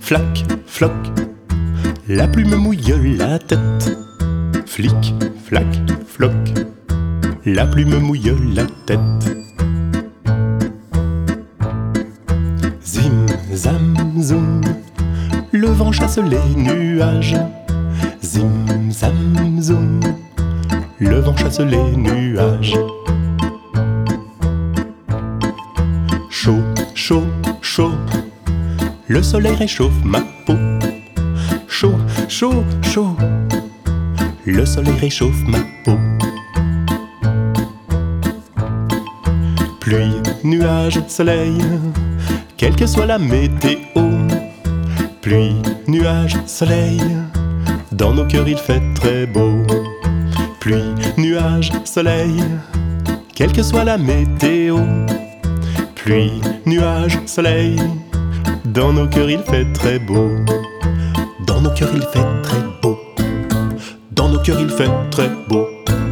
flac, floc, la plume mouille la tête. Flic, flac, floc, la plume mouille la tête. Zim, zam, zoum, le vent chasse les nuages. Zim, zam, zoum, le vent chasse les nuages. Chaud, chaud, chaud, le soleil réchauffe ma peau. Chaud, chaud, chaud, le soleil réchauffe ma peau. Pluie, nuage, soleil, quelle que soit la météo. Pluie, nuage, soleil, dans nos cœurs il fait très beau. Pluie, nuage, soleil, quelle que soit la météo. Pluie, nuage, soleil, dans nos cœurs il fait très beau. Dans nos cœurs il fait très beau. Dans nos cœurs il fait très beau.